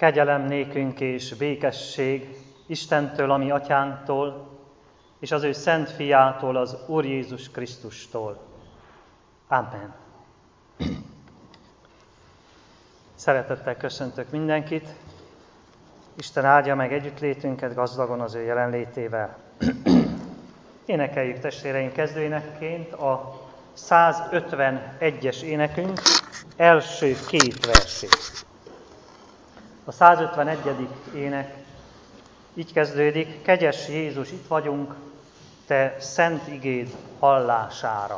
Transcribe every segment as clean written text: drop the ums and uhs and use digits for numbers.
Kegyelem nékünk és békesség Istentől, a mi atyánktól, és az ő szent fiától, az Úr Jézus Krisztustól. Amen. Szeretettel köszöntök mindenkit. Isten áldja meg együttlétünket gazdagon az ő jelenlétével. Énekeljük, testvéreim, kezdőénekként a 151-es énekünk első két versét. A 151. ének így kezdődik: Kegyes Jézus, itt vagyunk, te szent igéd hallására.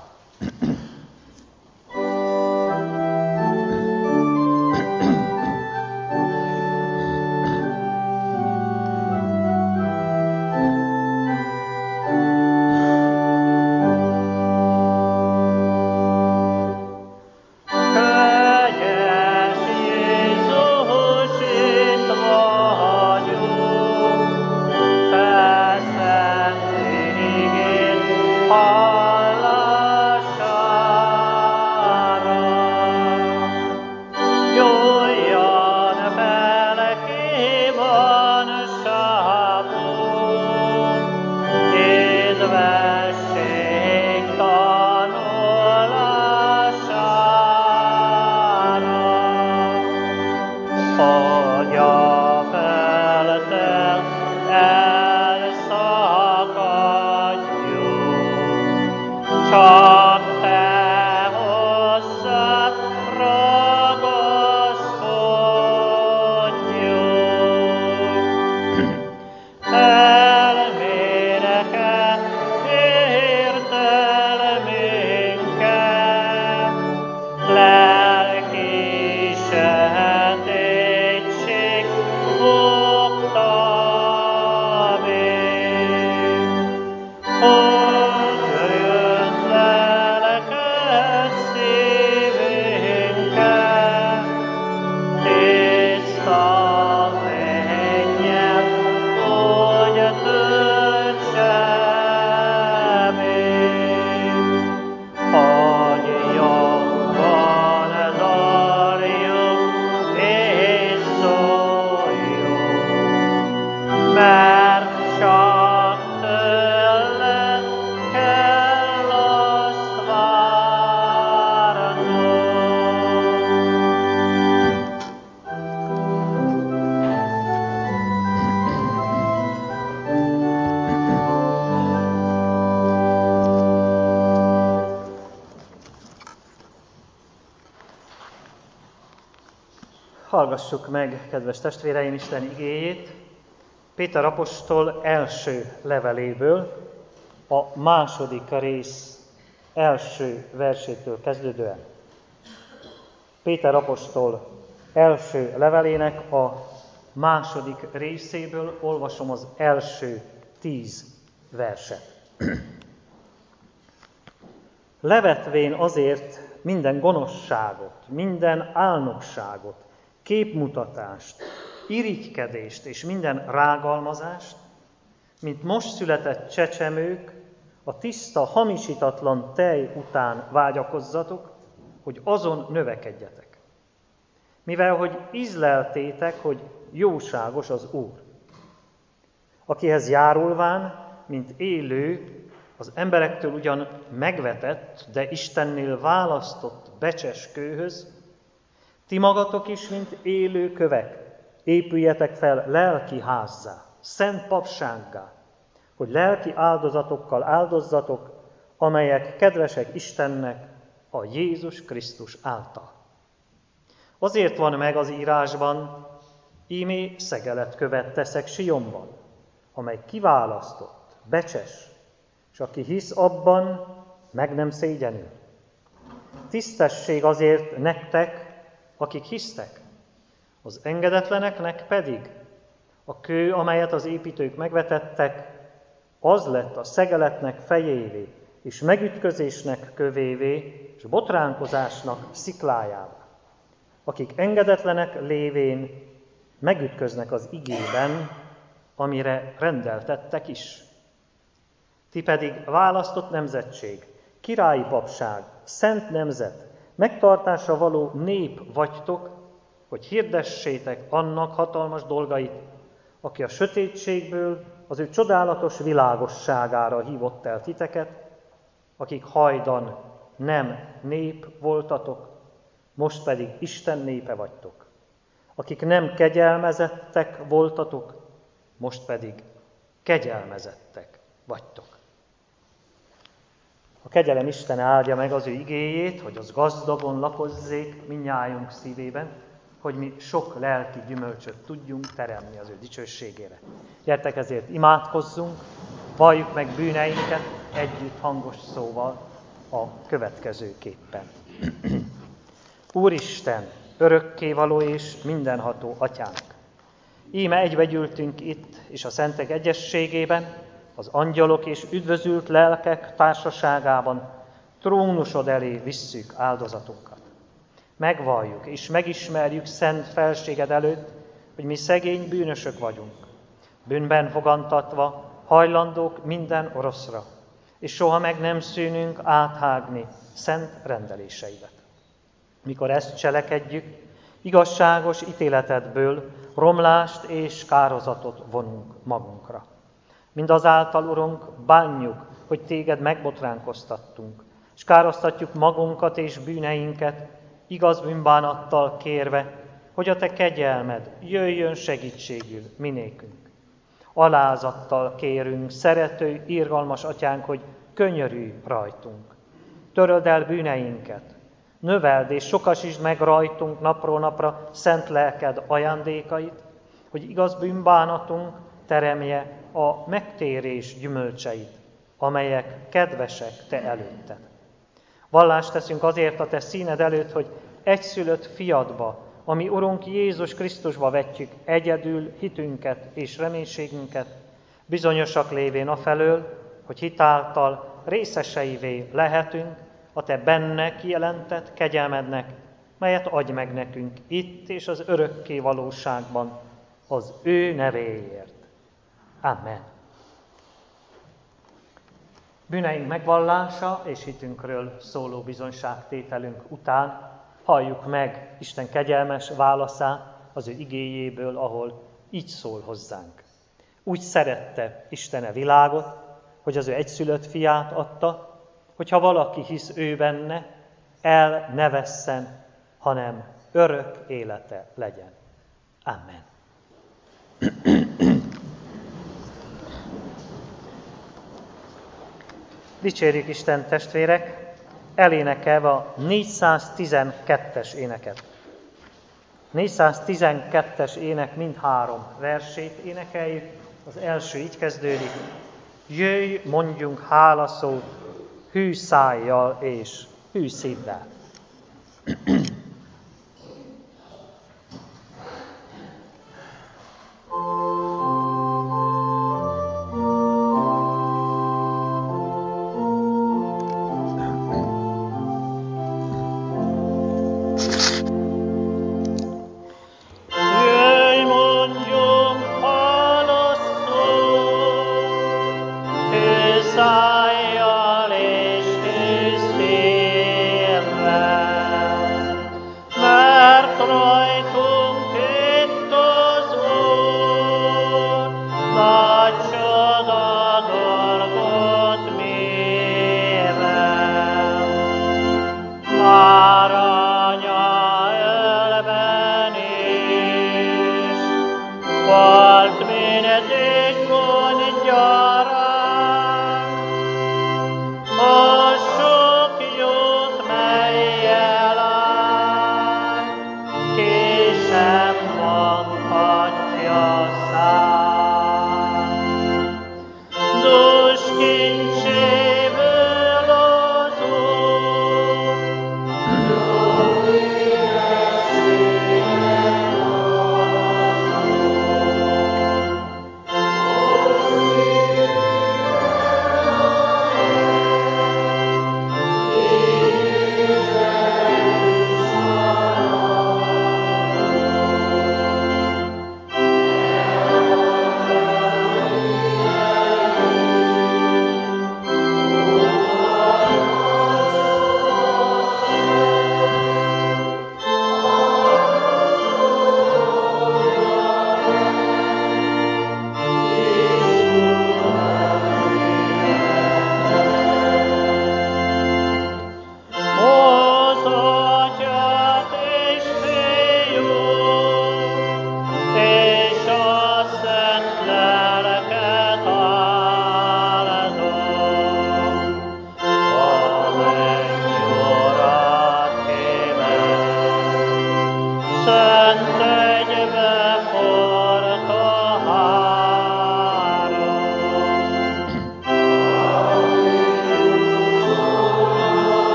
Hallgassuk meg, kedves testvéreim, Isten igéjét Péter apostol első leveléből, a második rész első versétől kezdődően. Péter apostol első levelének a második részéből olvasom az első 10 verset. Levetvén azért minden gonoszságot, minden álnokságot, képmutatást, irigykedést és minden rágalmazást, mint most született csecsemők, a tiszta, hamisítatlan tej után vágyakozzatok, hogy azon növekedjetek. Mivel, hogy ízleltétek, hogy jóságos az Úr, akihez járulván, mint élő, az emberektől ugyan megvetett, de Istennél választott becses kőhöz, ti magatok is, mint élő kövek, épüljetek fel lelki házzá, szent papsággá, hogy lelki áldozatokkal áldozzatok, amelyek kedvesek Istennek a Jézus Krisztus által. Azért van meg az írásban, ímé szegeletkövet teszek Sionban, amely kiválasztott, becses, és aki hisz abban, meg nem szégyenül. Tisztesség azért nektek, akik hisztek, az engedetleneknek pedig a kő, amelyet az építők megvetettek, az lett a szegeletnek fejévé, és megütközésnek kövévé, és botránkozásnak sziklájává. Akik engedetlenek lévén megütköznek az igében, amire rendeltettek is. Ti pedig választott nemzetség, királyi papság, szent nemzet, megtartásra való nép vagytok, hogy hirdessétek annak hatalmas dolgait, aki a sötétségből az ő csodálatos világosságára hívott el titeket, akik hajdan nem nép voltatok, most pedig Isten népe vagytok. Akik nem kegyelmezettek voltatok, most pedig kegyelmezettek vagytok. A kegyelem Isten áldja meg az ő igéjét, hogy az gazdagon lakozzék mindnyájunk szívében, hogy mi sok lelki gyümölcsöt tudjunk teremni az ő dicsőségére. Gyertek ezért imádkozzunk, valljuk meg bűneinket együtt hangos szóval a következőképpen. Úristen, örökkévaló és mindenható Atyánk! Íme egybegyűltünk itt, és a szentek egyességében, az angyalok és üdvözült lelkek társaságában trónusod elé visszük áldozatunkat. Megvalljuk és megismerjük szent felséged előtt, hogy mi szegény bűnösök vagyunk, bűnben fogantatva, hajlandók minden rosszra, és soha meg nem szűnünk áthágni szent rendeléseidet. Mikor ezt cselekedjük, igazságos ítéletedből romlást és kározatot vonunk magunkra. Mindazáltal, Urunk, bánjuk, hogy téged megbotránkoztattunk, és károsztatjuk magunkat és bűneinket, igaz bűnbánattal kérve, hogy a te kegyelmed jöjjön segítségül minékünk. Alázattal kérünk, szerető, irgalmas Atyánk, hogy könyörülj rajtunk. Töröld el bűneinket, növeld és sokasítsd meg rajtunk napról napra szent lelked ajándékait, hogy igaz bűnbánatunk teremje a megtérés gyümölcseit, amelyek kedvesek te előtted. Vallást teszünk azért a te színed előtt, hogy egyszülött fiadba, ami Urunk Jézus Krisztusba vetjük egyedül hitünket és reménységünket, bizonyosak lévén afelől, hogy hitáltal részeseivé lehetünk a te benne kijelentett kegyelmednek, melyet adj meg nekünk itt és az örökké valóságban az ő nevéért. Amen. Bűneink megvallása és hitünkről szóló bizonyságtételünk után halljuk meg Isten kegyelmes válaszát az ő igéjéből, ahol így szól hozzánk. Úgy szerette Isten a világot, hogy az ő egyszülött fiát adta, hogyha valaki hisz ő benne, el ne vesszen, hanem örök élete legyen. Amen. Dicsérjük Isten, testvérek, elénekelve a 412-es éneket. 412-es ének mindhárom versét énekeljük. Az első így kezdődik: jöjj, mondjunk hálaszót, hű szájjal és hű szívvel. Szájjal és hű szívvel.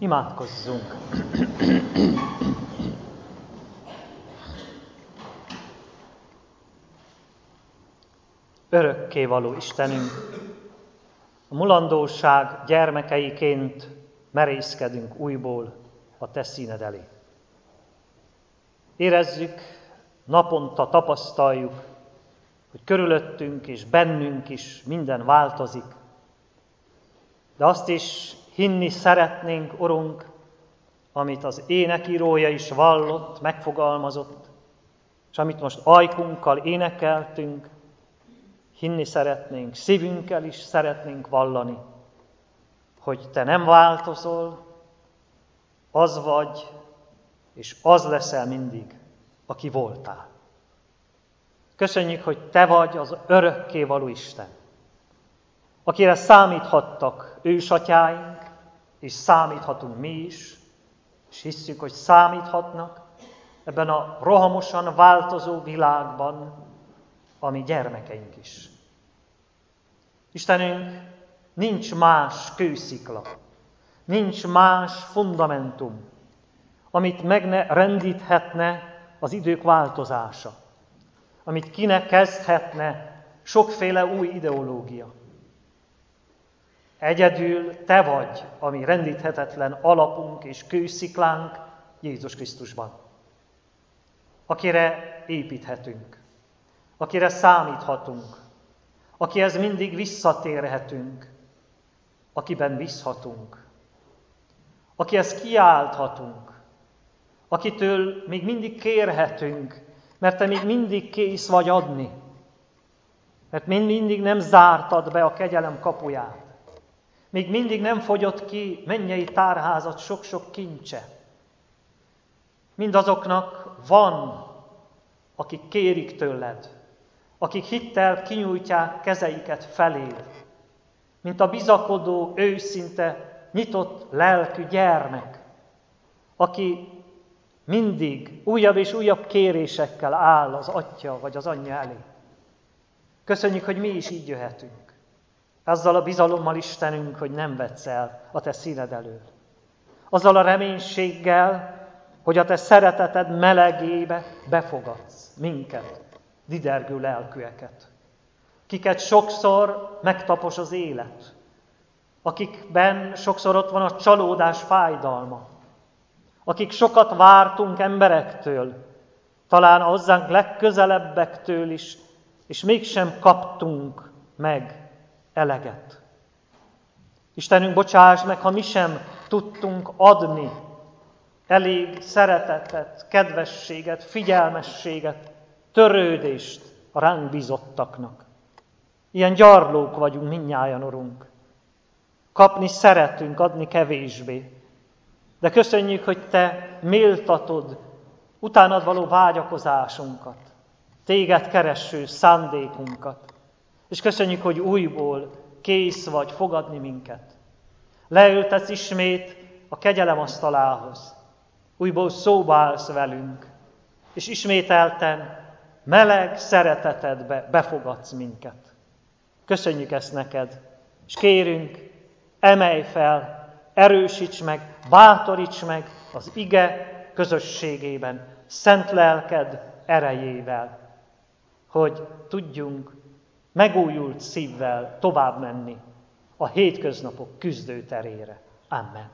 Imádkozzunk! Örökkévaló Istenünk, a mulandóság gyermekeiként merészkedünk újból a Te színed elé. Érezzük, naponta tapasztaljuk, hogy körülöttünk és bennünk is minden változik, de azt is hinni szeretnénk, Urunk, amit az énekírója is vallott, megfogalmazott, és amit most ajkunkkal énekeltünk, hinni szeretnénk, szívünkkel is szeretnénk vallani, hogy Te nem változol, az vagy, és az leszel mindig, aki voltál. Köszönjük, hogy Te vagy az örökkévaló Isten, akire számíthattak ősatyáink, és számíthatunk mi is, és hisszük, hogy számíthatnak ebben a rohamosan változó világban a mi gyermekeink is. Istenünk, nincs más kőszikla, nincs más fundamentum, amit meg ne rendíthetne az idők változása, amit ki ne kezdhetne sokféle új ideológia. Egyedül Te vagy, ami rendíthetetlen alapunk és kősziklánk Jézus Krisztusban, akire építhetünk, akire számíthatunk, akihez mindig visszatérhetünk, akiben bízhatunk, akihez kiálthatunk, akitől még mindig kérhetünk, mert Te még mindig kész vagy adni, mert mindig nem zártad be a kegyelem kapuját, még mindig nem fogyott ki mennyei tárházat sok-sok kincse. Mindazoknak van, akik kérik tőled, akik hittel kinyújtják kezeiket feléd, mint a bizakodó, őszinte, nyitott lelkű gyermek, aki mindig újabb és újabb kérésekkel áll az atya vagy az anyja elé. Köszönjük, hogy mi is így jöhetünk. Azzal a bizalommal, Istenünk, hogy nem vetsz el a Te színed elől. Azzal a reménységgel, hogy a Te szereteted melegébe befogadsz minket, didergő lelkűeket, kiket sokszor megtapos az élet, akikben sokszor ott van a csalódás fájdalma, akik sokat vártunk emberektől, talán a hozzánk legközelebbektől is, és mégsem kaptunk meg eleget. Istenünk, bocsáss meg, ha mi sem tudtunk adni elég szeretetet, kedvességet, figyelmességet, törődést a ránk bízottaknak. Ilyen gyarlók vagyunk mindnyájan, Urunk. Kapni szeretünk, adni kevésbé. De köszönjük, hogy Te méltatod utánad való vágyakozásunkat, Téged kereső szándékunkat. És köszönjük, hogy újból kész vagy fogadni minket. Leültetsz ismét a kegyelem asztalához. Újból szóba állsz velünk, és ismételten meleg szeretetedbe befogadsz minket. Köszönjük ezt neked, és kérünk, emelj fel, erősíts meg, bátoríts meg az ige közösségében, szent lelked erejével, hogy tudjunk megújult szívvel tovább menni a hétköznapok küzdőterére. Amen.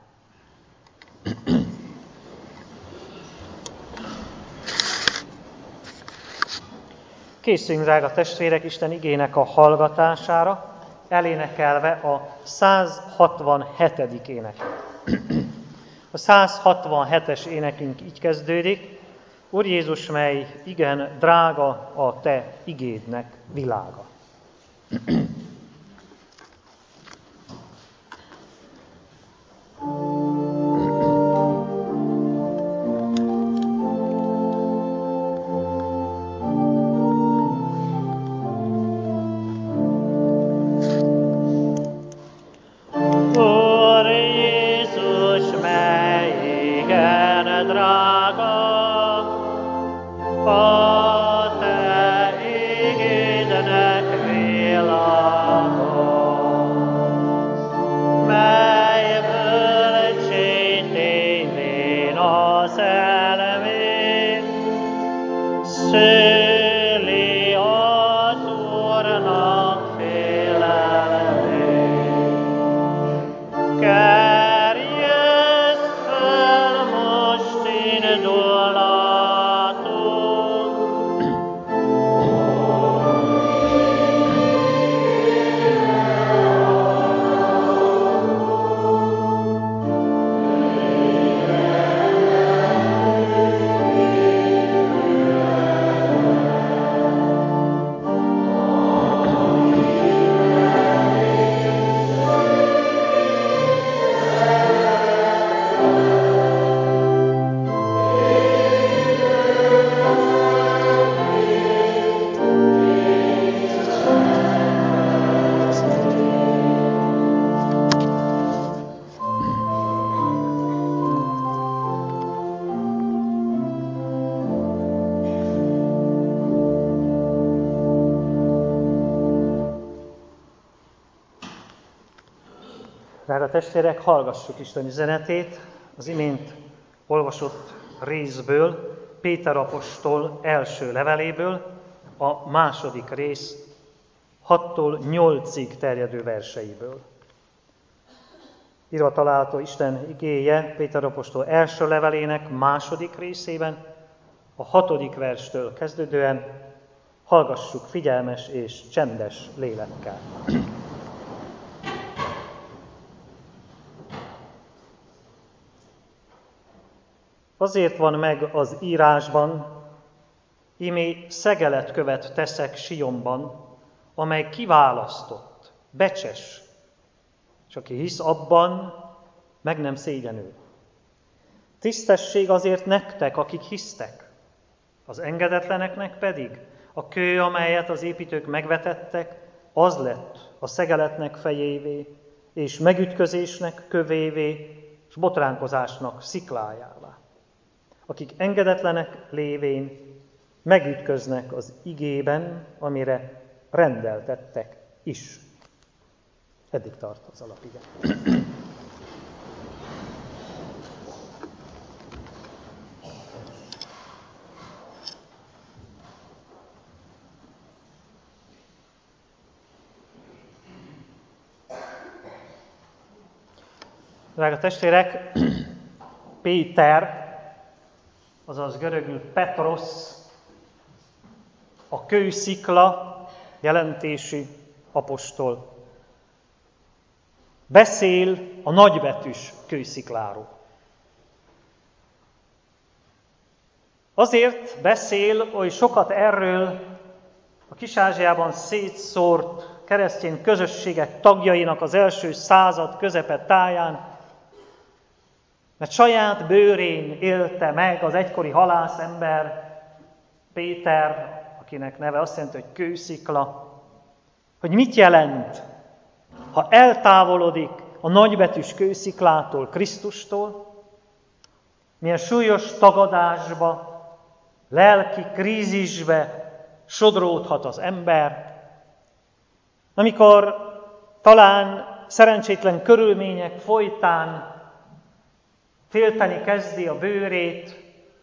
Készüljünk, drága testvérek, Isten igének a hallgatására, elénekelve a 167. éneket. A 167-es énekünk így kezdődik: Úr Jézus, mely igen drága a Te igédnek világa. Melyből széli az Úrnak félelmét. Kerjesd fel most indulatot, Drága testvérek, hallgassuk Isten üzenetét az imént olvasott részből, Péter apostol első leveléből, a második rész 6-tól 8-ig terjedő verseiből. Írva található Isten igéje Péter apostol első levelének második részében, a 6. verstől kezdődően. Hallgassuk figyelmes és csendes lélekkel. Azért van meg az írásban, ímé szegeletkövet teszek Sionban, amely kiválasztott, becses, és aki hisz abban, meg nem szégyenül. Tisztesség azért nektek, akik hisztek, az engedetleneknek pedig a kő, amelyet az építők megvetettek, az lett a szegeletnek fejévé, és megütközésnek kövévé, és botránkozásnak sziklájává. Akik engedetlenek lévén megütköznek az igében, amire rendeltettek is. Eddig tart az alapige. Drága testvérek, Péter, azaz görögül Petros, a kőszikla jelentésű apostol. Beszél a nagybetűs kőszikláról. Azért beszél oly sokat erről a Kis-Ázsiában szétszórt keresztény közösségek tagjainak az első század közepe táján, mert saját bőrén élte meg az egykori halászember, Péter, akinek neve azt jelenti, hogy kőszikla, hogy mit jelent, ha eltávolodik a nagybetűs kősziklától, Krisztustól, milyen súlyos tagadásba, lelki krízisbe sodródhat az ember, amikor talán szerencsétlen körülmények folytán félteni kezdi a bőrét,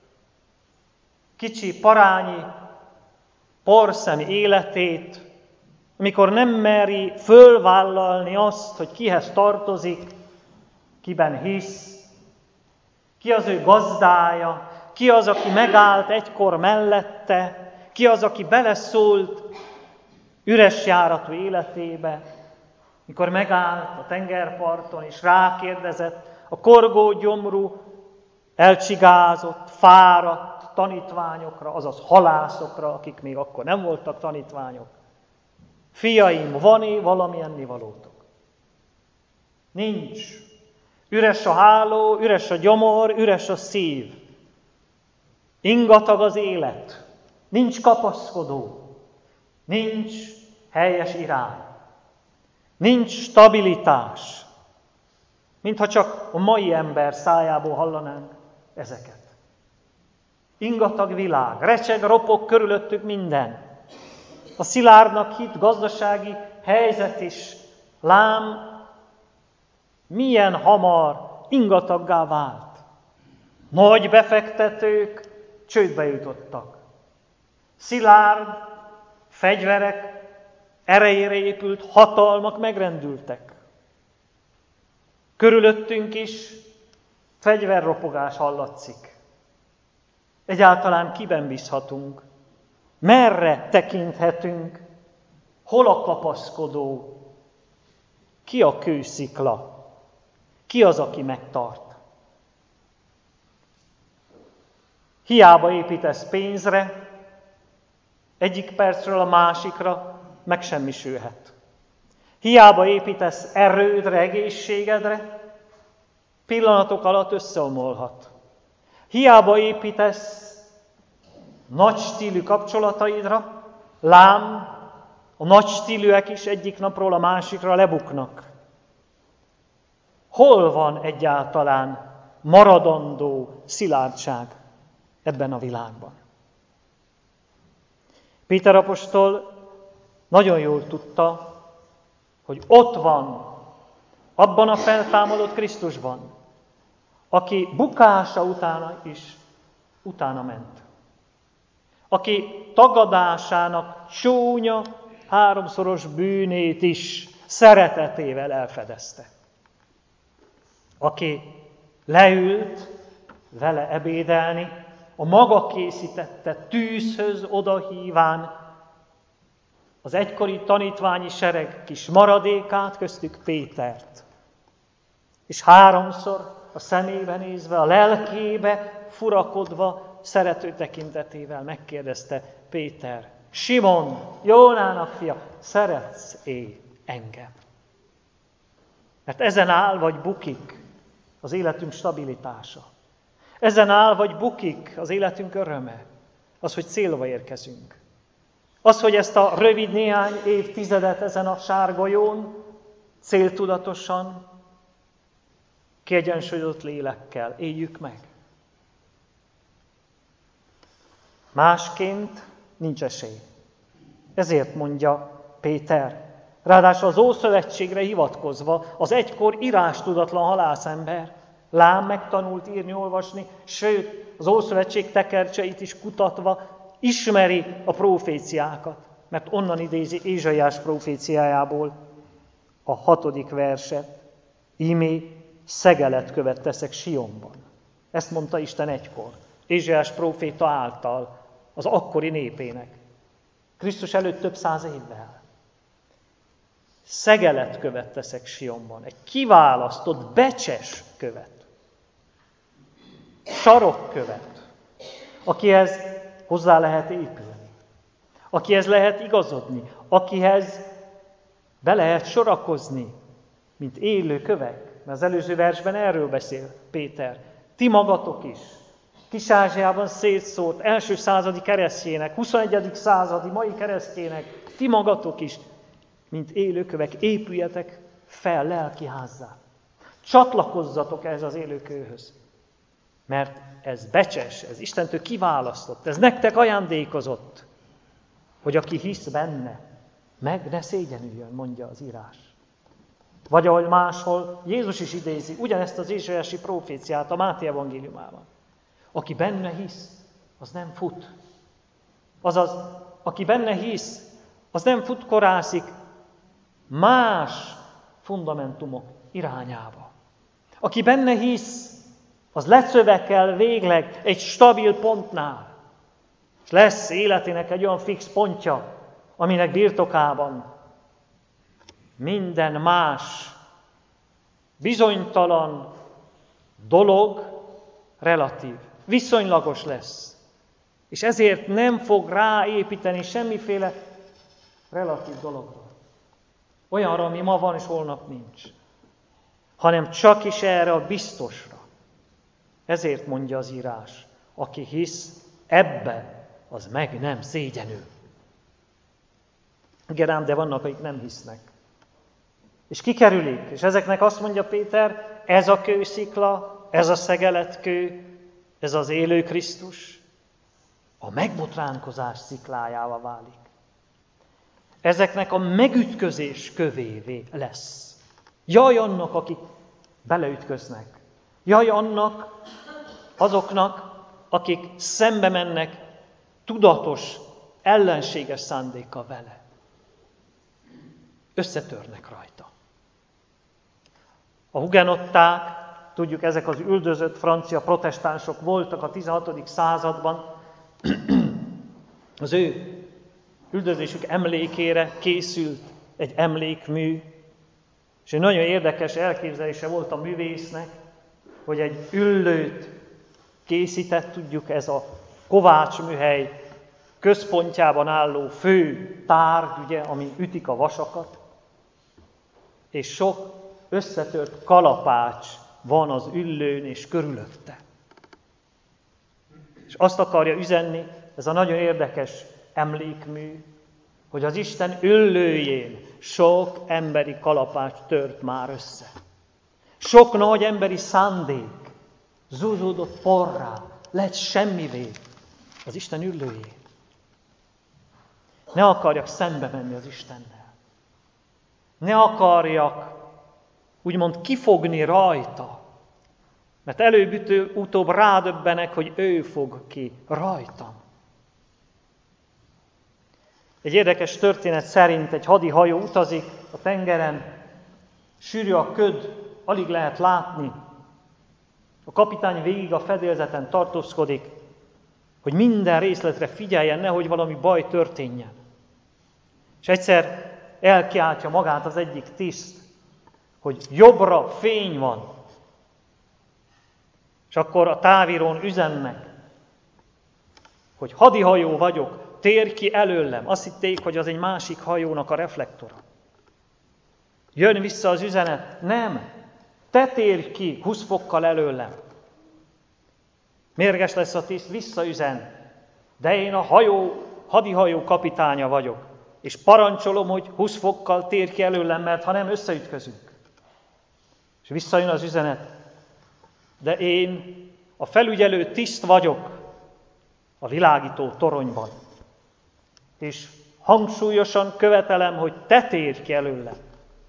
kicsi parányi porszem életét, amikor nem meri fölvállalni azt, hogy kihez tartozik, kiben hisz, ki az ő gazdája, ki az, aki megállt egykor mellette, ki az, aki beleszólt üres járatú életébe, mikor megállt a tengerparton és rákérdezett a korgó gyomrú, elcsigázott, fáradt tanítványokra, azaz halászokra, akik még akkor nem voltak tanítványok. Fiaim, van-e valami ennivalótok? Nincs. Üres a háló, üres a gyomor, üres a szív. Ingatag az élet. Nincs kapaszkodó. Nincs helyes irány. Nincs stabilitás. Mintha csak a mai ember szájából hallanánk ezeket. Ingatag világ, recseg, ropog körülöttük minden. A szilárdnak hitt gazdasági helyzet is, lám, milyen hamar ingataggá vált. Nagy befektetők csődbe jutottak. Szilárd fegyverek erejére épült hatalmak megrendültek. Körülöttünk is fegyverropogás hallatszik. Egyáltalán kiben bízhatunk? Merre tekinthetünk? Hol a kapaszkodó? Ki a kőszikla? Ki az, aki megtart? Hiába építesz pénzre, egyik percről a másikra megsemmisülhet. Hiába építesz erődre, egészségedre, pillanatok alatt összeomolhat. Hiába építesz nagy stílű kapcsolataidra, lám, a nagy stílűek is egyik napról a másikra lebuknak. Hol van egyáltalán maradandó szilárdság ebben a világban? Péter apostol nagyon jól tudta, hogy ott van, abban a feltámadott Krisztusban, aki bukása utána is utána ment. Aki tagadásának csúnya, háromszoros bűnét is szeretetével elfedezte. Aki leült vele ebédelni, a maga készítette tűzhöz odahíván az egykori tanítványi sereg kis maradékát, köztük Pétert. És háromszor a szemébe nézve, a lelkébe furakodva, szerető tekintetével megkérdezte Péter: Simon, Jónának fia, szeretsz-é engem? Mert ezen áll vagy bukik az életünk stabilitása. Ezen áll vagy bukik az életünk öröme. Az, hogy célba érkezünk. Az, hogy ezt a rövid néhány évtizedet ezen a sárgolyón céltudatosan, kiegyensúlyozott lélekkel éljük meg. Másként nincs esély. Ezért mondja Péter, ráadásul az Ószövetségre hivatkozva, az egykor írástudatlan halászember, lám megtanult írni, olvasni, sőt, az Ószövetség tekercseit is kutatva ismeri a proféciákat, mert onnan idézi Ézsaiás proféciájából a 6. verset. Ímé szegelet követ teszek Sionban. Ezt mondta Isten egykor, Ézsaiás próféta által az akkori népének. Krisztus előtt több száz évvel. Szegelet követ teszek Sionban. Egy kiválasztott, becses követ. Sarokkövet, akihez hozzá lehet épülni, akihez lehet igazodni, akihez be lehet sorakozni, mint élő kövek. Mert az előző versben erről beszél Péter. Ti magatok is, Kis-Ázsiában szétszórt első századi keresztjének, 21. századi mai keresztjének, ti magatok is, mint élőkövek, épüljetek fel lelkiházzá. Csatlakozzatok ehhez az élőkőhöz. Mert ez becses, ez Istentől kiválasztott, ez nektek ajándékozott, hogy aki hisz benne, meg ne szégyenüljön, mondja az írás. Vagy ahogy máshol Jézus is idézi ugyanezt az ézsaiási proféciát a Máté evangéliumában. Aki benne hisz, az nem fut. Azaz, aki benne hisz, az nem futkorászik más fundamentumok irányába. Aki benne hisz, az lecövekel végleg egy stabil pontnál. És lesz életének egy olyan fix pontja, aminek birtokában minden más bizonytalan dolog relatív, viszonylagos lesz. És ezért nem fog ráépíteni semmiféle relatív dologra. Olyanra, ami ma van és holnap nincs. Hanem csak is erre a biztosra. Ezért mondja az írás, aki hisz, ebben az meg nem szégyenül. Igen ám, de vannak, akik nem hisznek. És kikerülik, és ezeknek azt mondja Péter, ez a kőszikla, ez a szegeletkő, ez az élő Krisztus, a megbotránkozás sziklájává válik. Ezeknek a megütközés kövévé lesz. Jaj annak, akik beleütköznek. Jaj azoknak, akik szembe mennek tudatos ellenséges szándéka vele. Összetörnek rajta. A hugenották, tudjuk, ezek az üldözött francia protestánsok voltak a 16. században. Az ő üldözésük emlékére készült egy emlékmű, és egy nagyon érdekes elképzelése volt a művésznek, hogy egy üllőt készített, tudjuk, ez a kovácsműhely központjában álló fő tárgy, ugye, ami ütik a vasakat, és sok összetört kalapács van az üllőn és körülötte. És azt akarja üzenni, ez a nagyon érdekes emlékmű, hogy az Isten üllőjén sok emberi kalapács tört már össze. Sok nagy emberi szándék zúzódott porrá, lett semmivé az Isten üllőjén. Ne akarjak szembe menni az Istennel. Ne akarjak úgymond kifogni rajta, mert előbb-utóbb rádöbbenek, hogy ő fog ki rajtam. Egy érdekes történet szerint egy hadihajó utazik a tengeren, sűrű a köd, alig lehet látni. A kapitány végig a fedélzeten tartózkodik, hogy minden részletre figyeljen, nehogy valami baj történjen. És egyszer elkiáltja magát az egyik tiszt, hogy jobbra fény van. És akkor a távírón üzennek, hogy hadihajó vagyok, térj ki előlem. Azt hitték, hogy az egy másik hajónak a reflektora. Jön vissza az üzenet, nem, te térj ki 20 fokkal előlem. Mérges lesz a tiszt, visszaüzen, de én a hadihajó kapitánya vagyok, és parancsolom, hogy 20 fokkal térj ki előlem, mert ha nem, összeütközünk. És visszajön az üzenet, de én a felügyelő tiszt vagyok a világító toronyban, és hangsúlyosan követelem, hogy te térj ki előlem.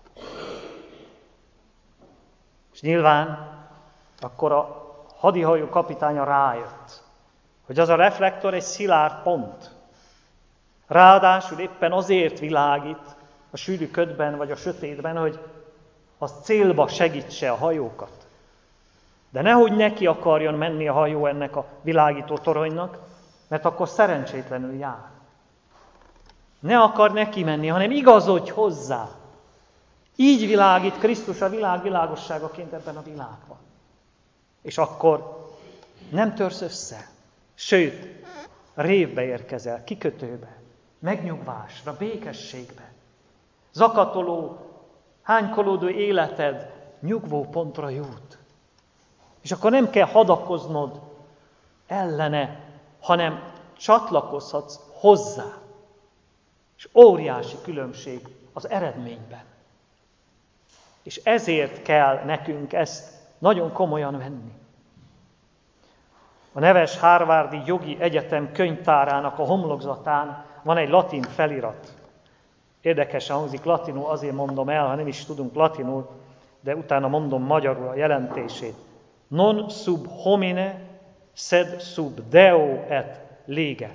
És nyilván akkor a hadihajó kapitánya rájött, hogy az a reflektor egy szilárd pont. Ráadásul éppen azért világít a sűrű ködben vagy a sötétben, hogy az célba segítse a hajókat. De nehogy neki akarjon menni a hajó ennek a világító toronynak, mert akkor szerencsétlenül jár. Ne akar neki menni, hanem igazodj hozzá. Így világít Krisztus a világ világosságaként ebben a világban. És akkor nem törsz össze, sőt, révbe érkezel, kikötőbe, megnyugvásra, békességbe. Zakatoló, hánykolódó életed nyugvó pontra jut. És akkor nem kell hadakoznod ellene, hanem csatlakozhatsz hozzá. És óriási különbség az eredményben. És ezért kell nekünk ezt nagyon komolyan venni. A neves Harvardi Jogi Egyetem könyvtárának a homlokzatán van egy latin felirat. Érdekesen hangzik latinul, azért mondom el, ha nem is tudunk latinul, de utána mondom magyarul a jelentését. Non sub homine, sed sub Deo et lege.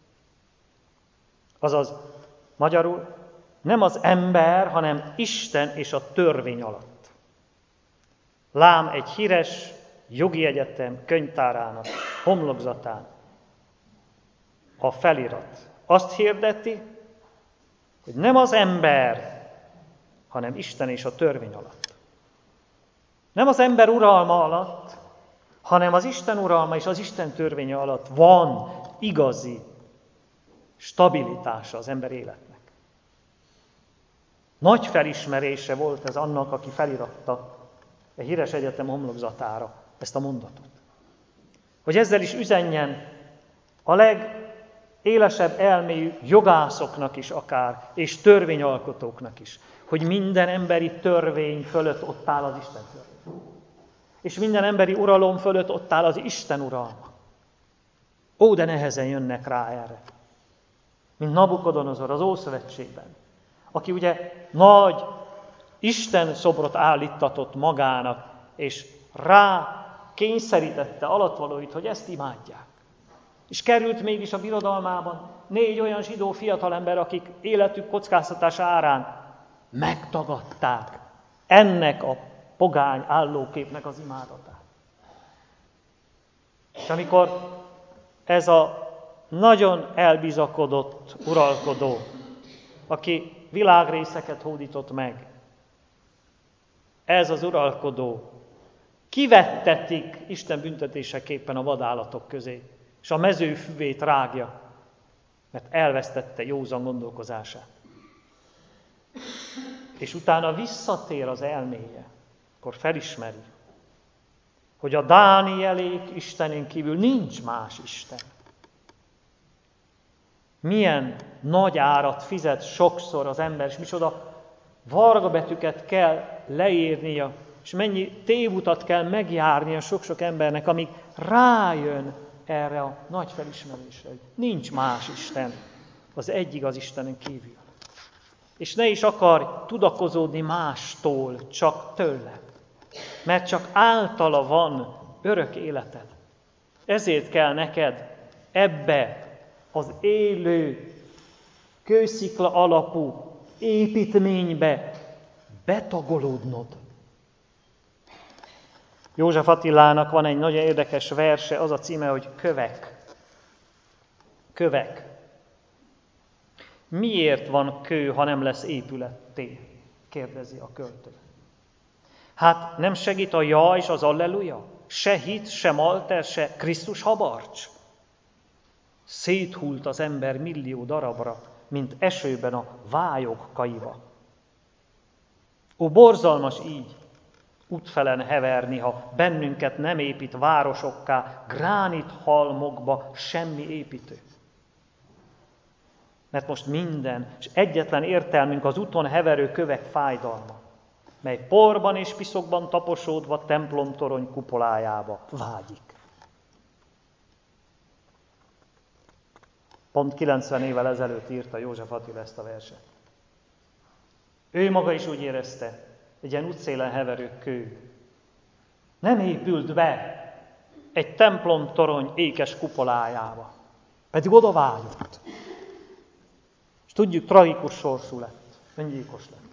Azaz, magyarul, nem az ember, hanem Isten és a törvény alatt. Lám egy híres jogi egyetem könyvtárának homlokzatán a felirat azt hirdeti, hogy nem az ember, hanem Isten és a törvény alatt. Nem az ember uralma alatt, hanem az Isten uralma és az Isten törvénye alatt van igazi stabilitása az ember életnek. Nagy felismerése volt ez annak, aki feliratta egy híres egyetem homlokzatára ezt a mondatot. Hogy ezzel is üzenjen a legélesebb elmélyű jogászoknak is akár, és törvényalkotóknak is, hogy minden emberi törvény fölött ott áll az Isten törvény. És minden emberi uralom fölött ott áll az Isten uralma. Ó, de nehezen jönnek rá erre. Mint Nabukodonozor az Ószövetségben, aki ugye nagy Isten szobrot állíttatott magának, és rá kényszerítette alatvalóit, hogy ezt imádják. És került mégis a birodalmában 4 olyan zsidó fiatalember, akik életük kockáztatása árán megtagadták ennek a pogány állóképnek az imádatát. És amikor ez a nagyon elbizakodott uralkodó, aki világrészeket hódított meg, ez az uralkodó kivettetik Isten büntetéseképpen a vadállatok közé, és a mező füvét rágja, mert elvesztette józan gondolkozását. És utána visszatér az elméje, akkor felismeri, hogy a Dánielék Istenén kívül nincs más Isten. Milyen nagy árat fizet sokszor az ember, és micsoda vargabetűket kell leírnia, és mennyi tévutat kell megjárnia sok-sok embernek, amíg rájön erre a nagy felismerésre, hogy nincs más Isten az egy igaz Istenen kívül. És ne is akarj tudakozódni mástól, csak tőle, mert csak általa van örök életed. Ezért kell neked ebbe az élő, kőszikla alapú építménybe betagolódnod. József Attilának van egy nagyon érdekes verse, az a címe, hogy Kövek. Kövek. Miért van kő, ha nem lesz épületté? Kérdezi a költő. Hát nem segít a ja és az alleluja? Se hit, se malter, se Krisztus habarcs? Széthult az ember millió darabra, mint esőben a vályog kaiba. Ó, borzalmas így útfelen heverni, ha bennünket nem épít városokká, gránit halmokba semmi építő. Mert most minden, és egyetlen értelmünk az úton heverő kövek fájdalma, mely porban és piszokban taposódva templomtorony kupolájába vágyik. Pont 90 évvel ezelőtt írta József Attila ezt a verset. Ő maga is úgy érezte, egy ilyen útszélen heverő kő. Nem épült be egy templomtorony ékes kupolájába, pedig oda vágyott. És tudjuk, tragikus sorsú lett, öngyilkos lett.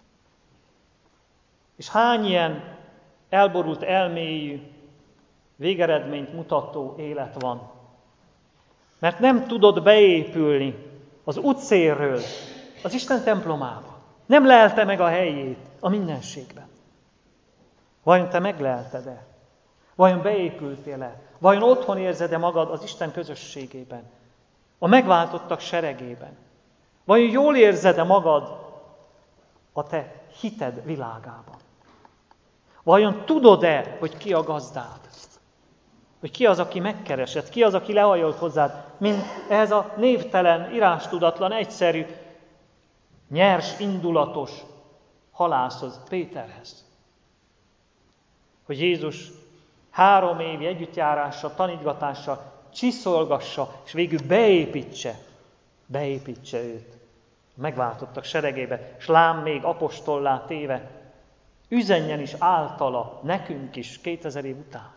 És hány ilyen elborult elméjű, végeredményt mutató élet van. Mert nem tudod beépülni az útszélről az Isten templomába. Nem lelte meg a helyét a mindenségben. Vajon te meglelted-e? Vajon beépültél-e? Vajon otthon érzed-e magad az Isten közösségében? A megváltottak seregében? Vajon jól érzed-e magad a te hited világában? Vajon tudod-e, hogy ki a gazdád? Hogy ki az, aki megkeresed? Ki az, aki lehajolt hozzád? Mint ehhez a névtelen, írástudatlan, egyszerű, nyers, indulatos halászhoz, Péterhez. Hogy Jézus 3 évi együttjárással, tanítgatással csiszolgassa, és végül beépítse őt a megváltottak seregébe, és lám még apostollá téve, üzenjen is általa nekünk is 2000 év után.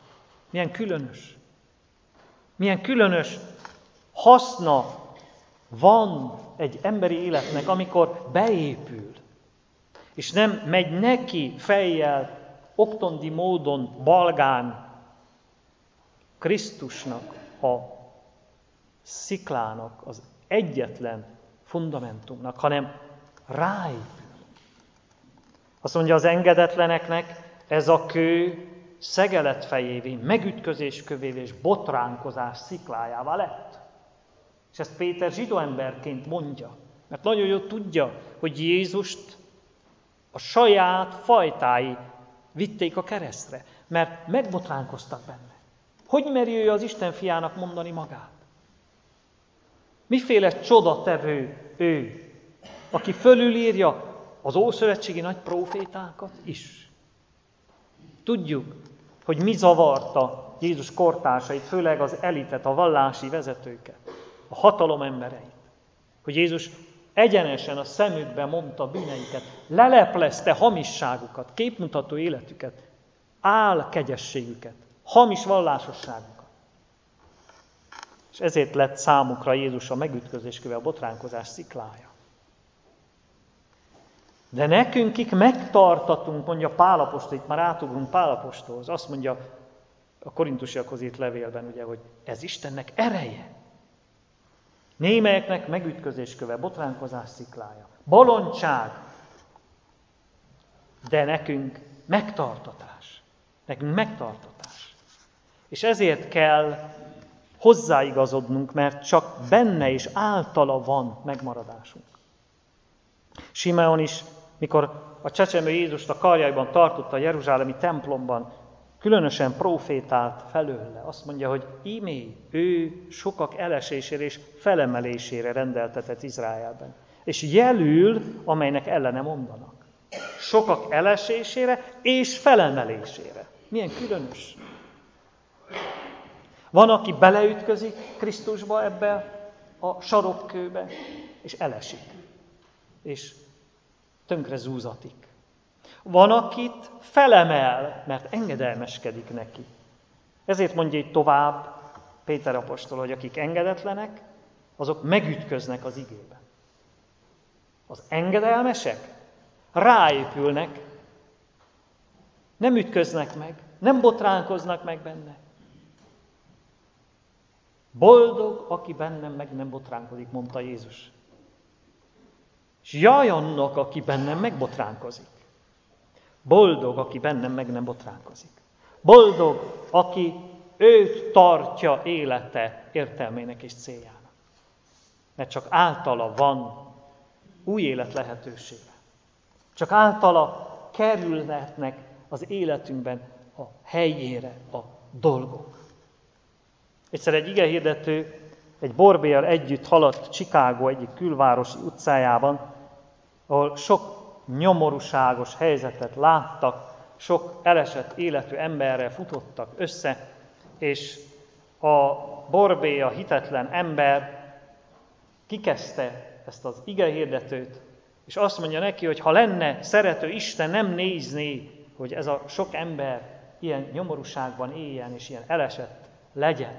Milyen különös haszna van egy emberi életnek, amikor beépül, és nem megy neki fejjel, oktondi módon, balgán Krisztusnak, a sziklának, az egyetlen fundamentumnak, hanem ráépül. Azt mondja, az engedetleneknek ez a kő szegelet fejévé, megütközés kövévé és botránkozás sziklájává lett. És ezt Péter zsidó emberként mondja, mert nagyon jól tudja, hogy Jézust a saját fajtái vitték a keresztre, mert megbotránkoztak benne. Hogy meri ő az Isten fiának mondani magát? Miféle csodatevő ő, aki fölülírja az ószövetségi nagy prófétákat is? Tudjuk, hogy mi zavarta Jézus kortársait, főleg az elitet, a vallási vezetőket, a hatalom embereit. Hogy Jézus egyenesen a szemükbe mondta bűneiket, leleplezte hamisságukat, képmutató életüket, álkegyességüket, hamis vallásosságukat. És ezért lett számukra Jézus a megütközésköve, a botránkozás sziklája. De nekünk, kik megtartatunk, mondja Pál apostol, itt már átugrunk Pál apostolhoz, azt mondja a korintusiakhoz írt levélben, ugye, hogy ez Istennek ereje. Némelyeknek megütközésköve, botránkozás sziklája, bolondság, de nekünk megtartatás. Nekünk megtartatás. És ezért kell hozzáigazodnunk, mert csak benne és általa van megmaradásunk. Simeon is, mikor a csecsemő Jézust a karjaiban tartotta a jeruzsálemi templomban, különösen profétált felőle. Azt mondja, hogy ímé, ő sokak elesésére és felemelésére rendeltetett Izraelben. És jelül, amelynek ellene mondanak. Sokak elesésére és felemelésére. Milyen különös. Van, aki beleütközik Krisztusba ebbe a sarokkőbe, és elesik. És tönkre zúzatik. Van, akit felemel, mert engedelmeskedik neki. Ezért mondja itt tovább Péter apostol, hogy akik engedetlenek, azok megütköznek az igében. Az engedelmesek ráépülnek, nem ütköznek meg, nem botránkoznak meg benne. Boldog, aki bennem meg nem botránkozik, mondta Jézus. És jaj annak, aki bennem megbotránkozik. Boldog, aki bennem meg nem botránkozik. Boldog, aki őt tartja élete értelmének és céljának. Mert csak általa van új élet lehetősége. Csak általa kerülhetnek az életünkben a helyére a dolgok. Egyszer egy igehirdető egy borbélyal együtt haladt Chicago egyik külvárosi utcájában, ahol sok nyomorúságos helyzetet láttak, sok elesett életű emberrel futottak össze, és a borbély, a hitetlen ember kikezdte ezt az igehirdetőt, és azt mondja neki, hogy ha lenne szerető Isten, nem nézné, hogy ez a sok ember ilyen nyomorúságban éljen, és ilyen elesett legyen.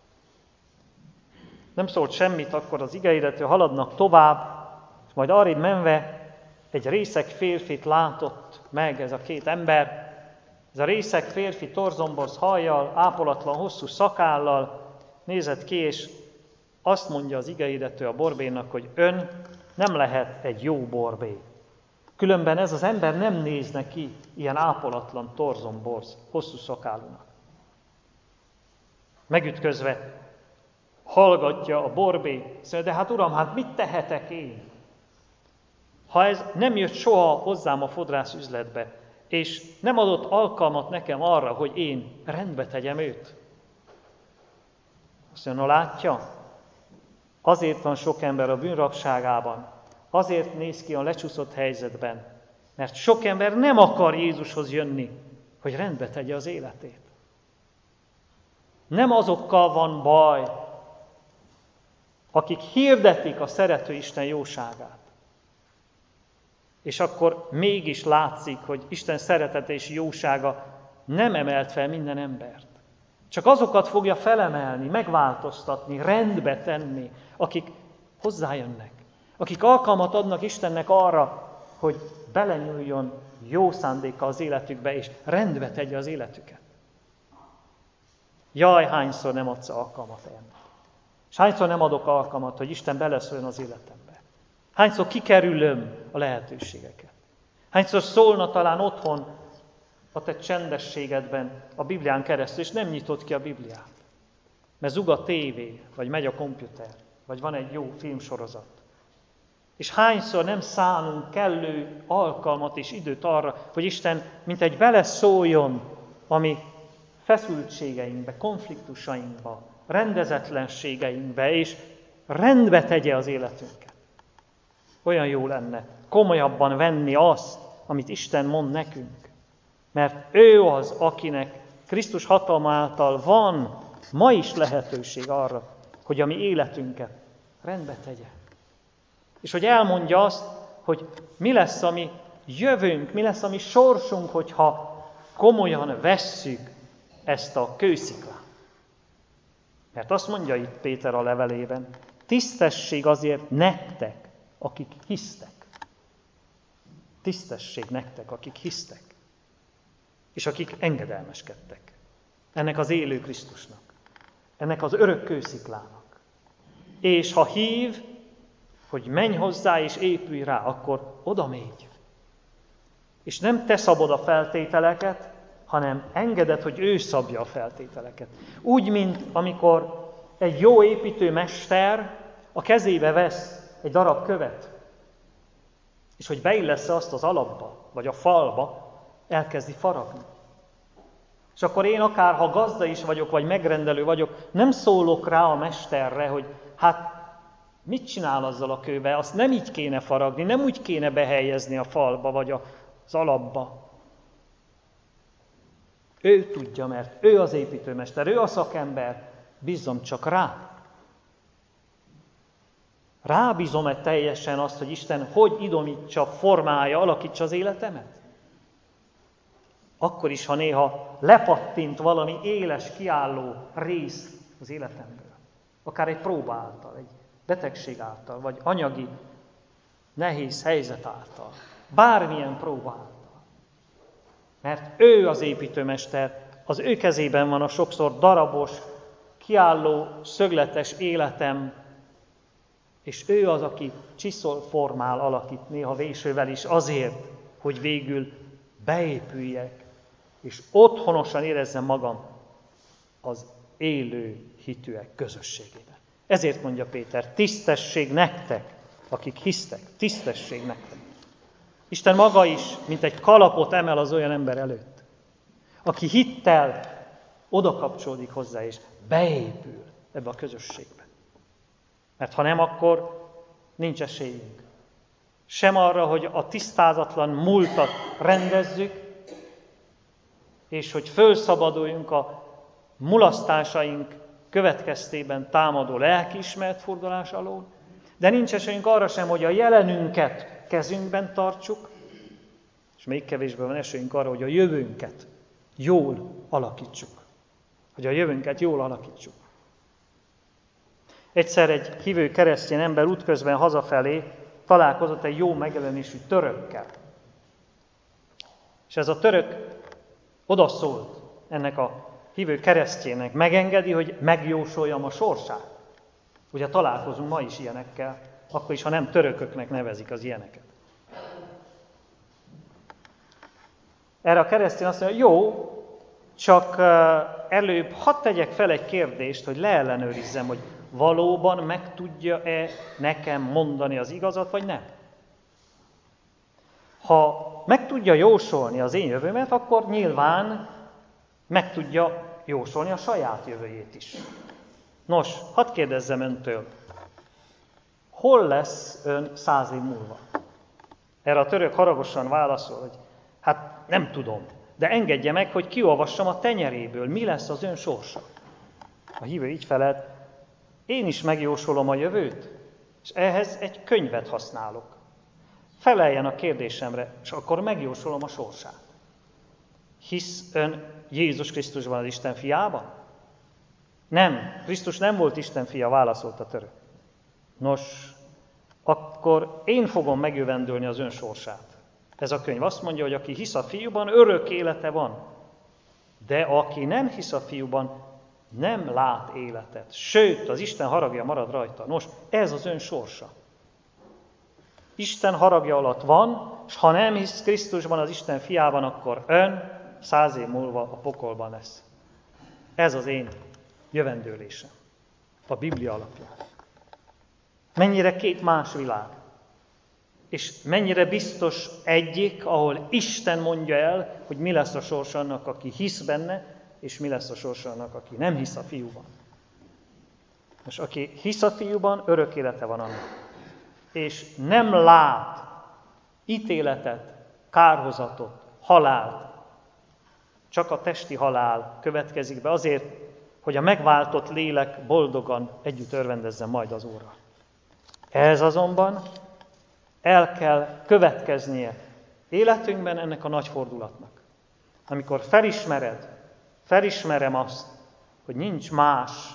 Nem szólt semmit, akkor az igehirdető haladnak tovább, és majd arrébb menve egy részeg férfit látott meg ez a két ember. Ez a részeg férfi torzomborz hajjal, ápolatlan hosszú szakállal nézett ki, és azt mondja az igehirdető a borbénak, hogy ön nem lehet egy jó borbé. Különben ez az ember nem nézne ki ilyen ápolatlan torzomborz hosszú szakállúnak. Megütközve hallgatja a borbé, szóval, de hát uram, hát mit tehetek én? Ha ez nem jött soha hozzám a fodrász üzletbe, és nem adott alkalmat nekem arra, hogy én rendbe tegyem őt. Azt mondja, látja, azért van sok ember a bűnrabságában, azért néz ki a lecsúszott helyzetben, mert sok ember nem akar Jézushoz jönni, hogy rendbe tegye az életét. Nem azokkal van baj, akik hirdetik a szerető Isten jóságát. És akkor mégis látszik, hogy Isten szeretete és jósága nem emelt fel minden embert. Csak azokat fogja felemelni, megváltoztatni, rendbe tenni, akik hozzájönnek. Akik alkalmat adnak Istennek arra, hogy belenyúljon jó szándéka az életükbe, és rendbe tegye az életüket. Jaj, hányszor nem adsz alkalmat ennek. És hányszor nem adok alkalmat, hogy Isten beleszóljon az életembe. Hányszor kikerülöm a lehetőségeket. Hányszor szólna talán otthon a te csendességedben a Biblián keresztül, és nem nyitod ki a Bibliát. Mert zug a tévé, vagy megy a komputer, vagy van egy jó filmsorozat. És hányszor nem szánunk kellő alkalmat és időt arra, hogy Isten mint egy beleszóljon a mi feszültségeinkbe, konfliktusainkba, rendezetlenségeinkbe, és rendbe tegye az életünket. Olyan jó lenne komolyabban venni azt, amit Isten mond nekünk. Mert ő az, akinek Krisztus hatalma által van ma is lehetőség arra, hogy a mi életünket rendbe tegye. És hogy elmondja azt, hogy mi lesz a mi jövőnk, mi lesz a mi sorsunk, hogyha komolyan vesszük ezt a kősziklát. Mert azt mondja itt Péter a levelében, tisztesség azért nektek, akik hisztek. Tisztesség nektek, akik hisztek. És akik engedelmeskedtek. Ennek az élő Krisztusnak. Ennek az örök kősziklának. És ha hív, hogy menj hozzá és épülj rá, akkor oda mégy. És nem te szabod a feltételeket, hanem engeded, hogy ő szabja a feltételeket. Úgy, mint amikor egy jó építőmester a kezébe vesz egy darab követ, és hogy beillesz azt az alapba, vagy a falba, elkezdi faragni. És akkor én akár, ha gazda is vagyok, vagy megrendelő vagyok, nem szólok rá a mesterre, hogy hát mit csinál azzal a kővel, azt nem így kéne faragni, nem úgy kéne behelyezni a falba, vagy az alapba. Ő tudja, mert ő az építőmester, ő a szakember, bízzom csak rá. Rábízom-e teljesen azt, hogy Isten hogy idomítsa, formálja, alakítsa az életemet? Akkor is, ha néha lepattint valami éles, kiálló rész az életemből. Akár egy próba által, egy betegség által, vagy anyagi nehéz helyzet által. Bármilyen próba által. Mert ő az építőmester, az ő kezében van a sokszor darabos, kiálló, szögletes életem, és ő az, aki csiszol, formál, alakít, néha vésővel is azért, hogy végül beépüljek, és otthonosan érezzem magam az élő hitűek közösségében. Ezért mondja Péter, tisztesség nektek, akik hisztek, tisztesség nektek. Isten maga is, mint egy kalapot emel az olyan ember előtt, aki hittel oda kapcsolódik hozzá, és beépül ebbe a közösségbe. Mert ha nem, akkor nincs esélyünk. Sem arra, hogy a tisztázatlan múltat rendezzük, és hogy fölszabaduljunk a mulasztásaink következtében támadó lelkiismeret furdalás alól, de nincs esélyünk arra sem, hogy a jelenünket kezünkben tartsuk, és még kevésbé van esélyünk arra, hogy a jövőnket jól alakítsuk. Egyszer egy hívő keresztény ember útközben hazafelé találkozott egy jó megjelenésű törökkel. És ez a török odaszólt ennek a hívő keresztjének, megengedi, hogy megjósoljam a sorsát. Ugye találkozunk ma is ilyenekkel, akkor is, ha nem törököknek nevezik az ilyeneket. Erre a keresztény azt mondja, jó, csak előbb hadd tegyek fel egy kérdést, hogy leellenőrizzem, hogy valóban meg tudja-e nekem mondani az igazat, vagy nem. Ha meg tudja jósolni az én jövőmet, akkor nyilván meg tudja jósolni a saját jövőjét is. Nos, hadd kérdezzem öntől, hol lesz ön 100 év múlva? Erre a török haragosan válaszol, hogy hát nem tudom, de engedje meg, hogy kiolvassam a tenyeréből, mi lesz az ön sorsa. A hívő így felelt, én is megjósolom a jövőt, és ehhez egy könyvet használok. Feleljen a kérdésemre, és akkor megjósolom a sorsát. Hisz ön Jézus Krisztusban, az Isten fiában? Nem, Krisztus nem volt Isten fia, válaszolt a török. Nos, akkor én fogom megjövendölni az ön sorsát. Ez a könyv azt mondja, hogy aki hisz a fiúban, örök élete van. De aki nem hisz a fiúban, nem lát életet. Sőt, az Isten haragja marad rajta. Nos, ez az ön sorsa. Isten haragja alatt van, és ha nem hisz Krisztusban, az Isten fiában, akkor ön 100 év múlva a pokolban lesz. Ez az én jövendőlésem. A Biblia alapján. Mennyire két más világ. És mennyire biztos egyik, ahol Isten mondja el, hogy mi lesz a sors annak, aki hisz benne, és mi lesz a sors annak, aki nem hisz a fiúban. Most aki hisz a fiúban, örök élete van annak. És nem lát ítéletet, kárhozatot, halált. Csak a testi halál következik be azért, hogy a megváltott lélek boldogan együtt örvendezzen majd az Úrral. Ez azonban el kell következnie életünkben ennek a nagy fordulatnak. Amikor felismerem azt, hogy nincs más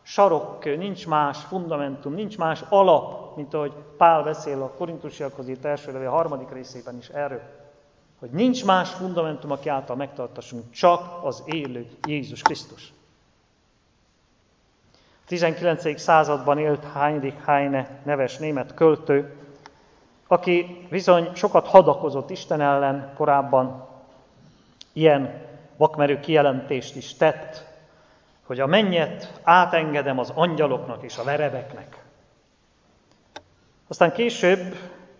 sarok, nincs más fundamentum, nincs más alap, mint ahogy Pál beszél a Korintusiakhoz írt első levél 3. részében is erről, hogy nincs más fundamentum, aki által megtartassunk, csak az élő Jézus Krisztus. A 19. században élt Heinrich Heine neves német költő, aki bizony sokat hadakozott Isten ellen korábban, ilyen vakmerő kijelentést is tett, hogy a mennyet átengedem az angyaloknak és a verebeknek. Aztán később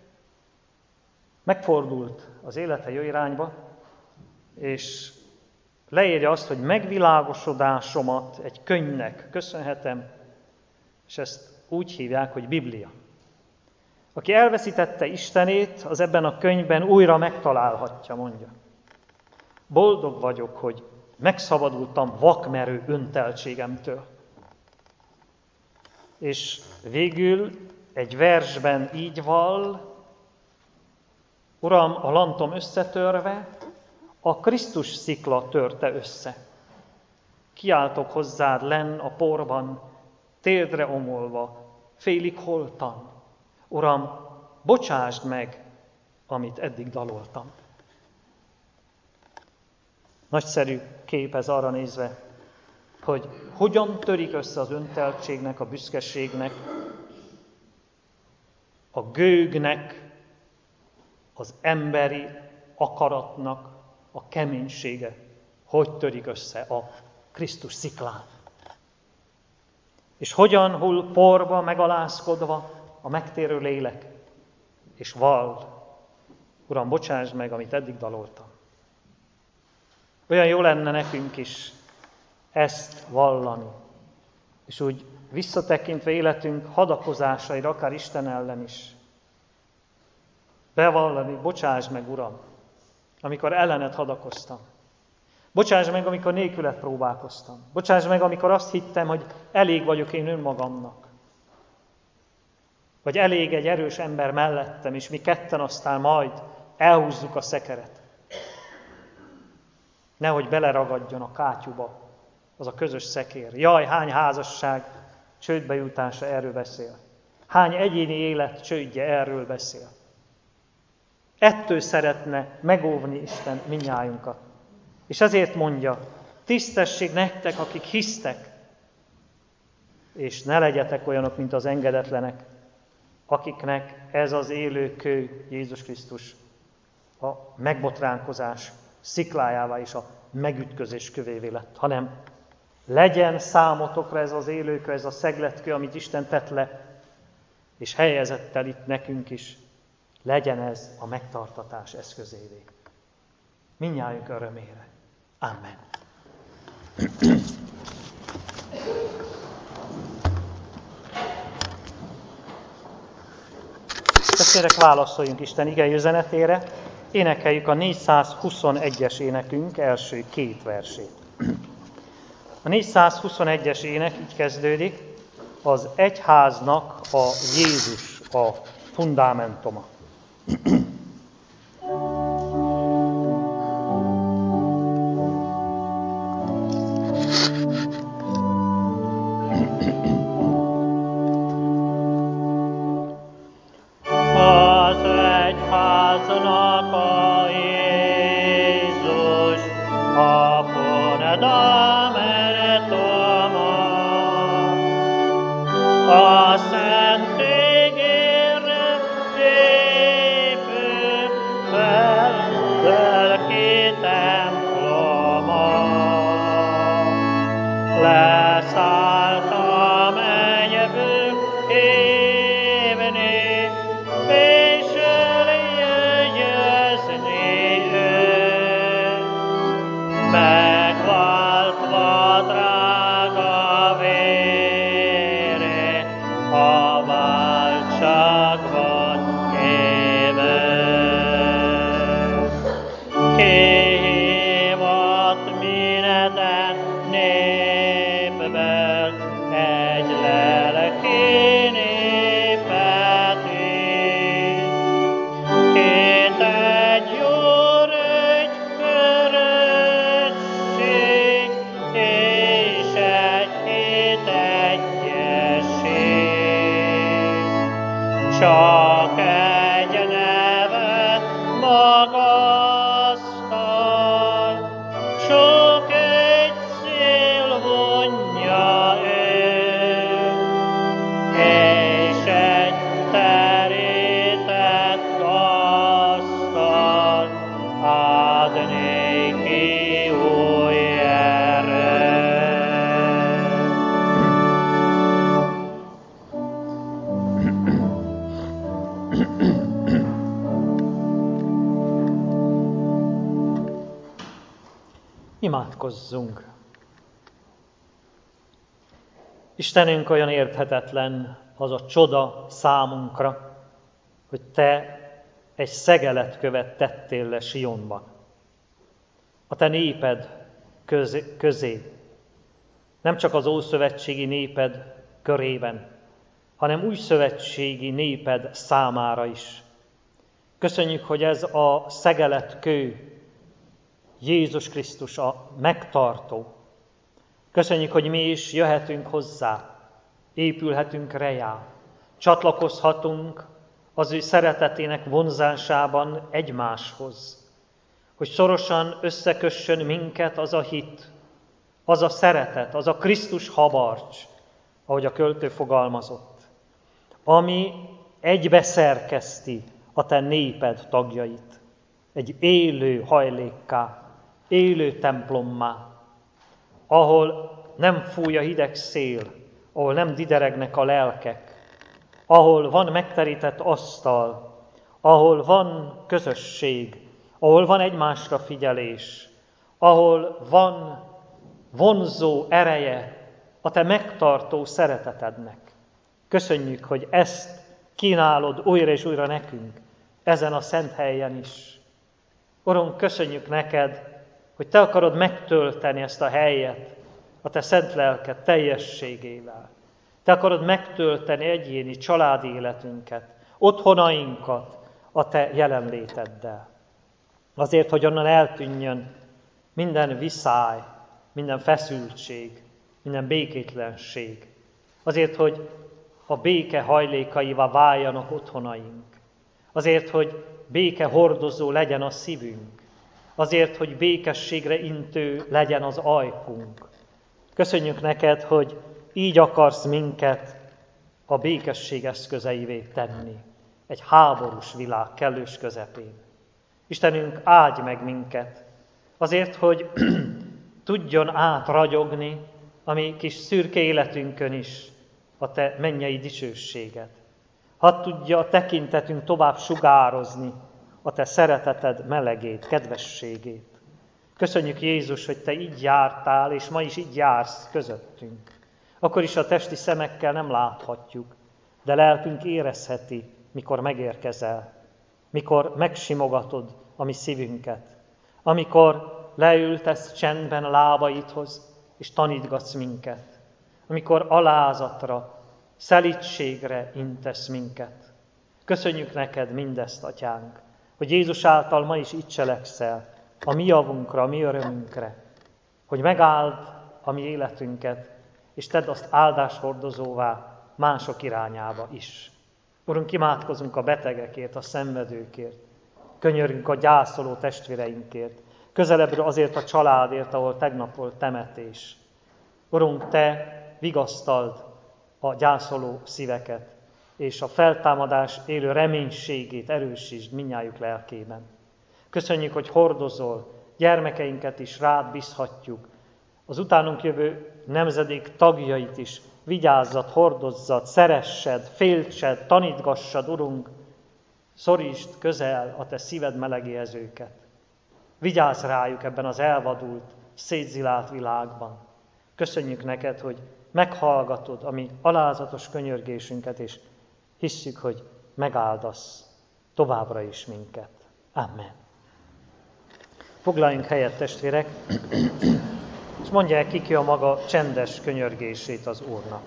megfordult az élete jó irányba, és leírja azt, hogy megvilágosodásomat egy könyvnek köszönhetem, és ezt úgy hívják, hogy Biblia. Aki elveszítette Istenét, az ebben a könyvben újra megtalálhatja, mondja. Boldog vagyok, hogy megszabadultam vakmerő önteltségemtől. És végül egy versben így vall: Uram, a lantom összetörve, a Krisztus szikla törte össze. Kiáltok hozzád lenn a porban, térdre omolva, félig holtan. Uram, bocsásd meg, amit eddig daloltam. Nagyszerű kép ez arra nézve, hogy hogyan törik össze az önteltségnek, a büszkeségnek, a gőgnek, az emberi akaratnak a keménysége, hogy törik össze a Krisztus sziklán. És hogyan hull porba, megalázkodva a megtérő lélek, és vall: Uram, bocsásd meg, amit eddig daloltam. Olyan jó lenne nekünk is ezt vallani, és úgy visszatekintve életünk hadakozásaira, akár Isten ellen is, bevallani: bocsásd meg, Uram, amikor ellened hadakoztam. Bocsásd meg, amikor nélküled próbálkoztam. Bocsásd meg, amikor azt hittem, hogy elég vagyok én önmagamnak. Vagy elég egy erős ember mellettem, és mi ketten aztán majd elhúzzuk a szekeret. Nehogy beleragadjon a kátyúba az a közös szekér. Jaj, hány házasság csődbe jutása erről beszél. Hány egyéni élet csődje erről beszél. Ettől szeretne megóvni Isten mindnyájunkat. És ezért mondja: tisztesség nektek, akik hisztek, és ne legyetek olyanok, mint az engedetlenek, akiknek ez az élő kő, Jézus Krisztus, a megbotránkozás sziklájává és a megütközés kövévé lett, hanem legyen számotokra ez az élőkő, ez a szegletkő, amit Isten tett le, és helyezett el itt nekünk is, legyen ez a megtartatás eszközévé. Mindnyájunk örömére. Amen. Testvérek, válaszoljunk Isten igei üzenetére, énekeljük a 421-es énekünk első két versét. A 421-es ének így kezdődik: az egyháznak a Jézus a fundamentuma. Népbe csak egy nevet magasztal, csak egy cél vonja őt, és egy terített asztal ad néki új erőt. Imádkozzunk! Istenünk, olyan érthetetlen az a csoda számunkra, hogy Te egy szegeletkövet tettél le Sionban. A Te néped közé, nem csak az ószövetségi néped körében, hanem új szövetségi néped számára is. Köszönjük, hogy ez a szegeletkő Jézus Krisztus a megtartó. Köszönjük, hogy mi is jöhetünk hozzá, épülhetünk rejá, csatlakozhatunk az ő szeretetének vonzásában egymáshoz, hogy szorosan összekössön minket az a hit, az a szeretet, az a Krisztus habarcs, ahogy a költő fogalmazott, ami egybeszerkeszti a te néped tagjait, egy élő hajlékká, élő templommá, ahol nem fúj a hideg szél, ahol nem dideregnek a lelkek, ahol van megterített asztal, ahol van közösség, ahol van egymásra figyelés, ahol van vonzó ereje a te megtartó szeretetednek. Köszönjük, hogy ezt kínálod újra és újra nekünk, ezen a szent helyen is. Urunk, köszönjük neked, hogy te akarod megtölteni ezt a helyet a te szent lelked teljességével. Te akarod megtölteni egyéni családi életünket, otthonainkat a te jelenléteddel. Azért, hogy onnan eltűnjön minden viszály, minden feszültség, minden békétlenség. Azért, hogy a béke hajlékaivá váljanak otthonaink. Azért, hogy béke hordozó legyen a szívünk. Azért, hogy békességre intő legyen az ajkunk. Köszönjük neked, hogy így akarsz minket a békesség eszközeivé tenni. Egy háborús világ kellős közepén. Istenünk, áldj meg minket, azért, hogy tudjon átragyogni a mi kis szürke életünkön is a te mennyei dicsőséged. Hadd tudja a tekintetünk tovább sugározni a te szereteted melegét, kedvességét. Köszönjük, Jézus, hogy te így jártál, és ma is így jársz közöttünk. Akkor is a testi szemekkel nem láthatjuk, de lelkünk érezheti, mikor megérkezel, mikor megsimogatod a mi szívünket, amikor leültesz csendben a lábaidhoz, és tanítgatsz minket, amikor alázatra, szelídségre intesz minket. Köszönjük neked mindezt, Atyánk, hogy Jézus által ma is így cselekszel, a mi javunkra, a mi örömünkre, hogy megáld a mi életünket, és tedd azt áldáshordozóvá mások irányába is. Urunk, imádkozunk a betegekért, a szenvedőkért, könyörgünk a gyászoló testvéreinkért, közelebbről azért a családért, ahol tegnap volt temetés. Urunk, te vigasztald a gyászoló szíveket, és a feltámadás élő reménységét erősítsd mindnyájuk lelkében. Köszönjük, hogy hordozol, gyermekeinket is rád bízhatjuk, az utánunk jövő nemzedék tagjait is vigyázzad, hordozzad, szeressed, féltsed, tanítgassad, Urunk, szorítsd közel a te szíved melegéhez őket. Vigyázz rájuk ebben az elvadult, szétzilált világban. Köszönjük neked, hogy meghallgatod a mi alázatos könyörgésünket, és hisszük, hogy megáldasz továbbra is minket. Amen. Foglaljunk helyet, testvérek, és mondják ki a maga csendes könyörgését az Úrnak.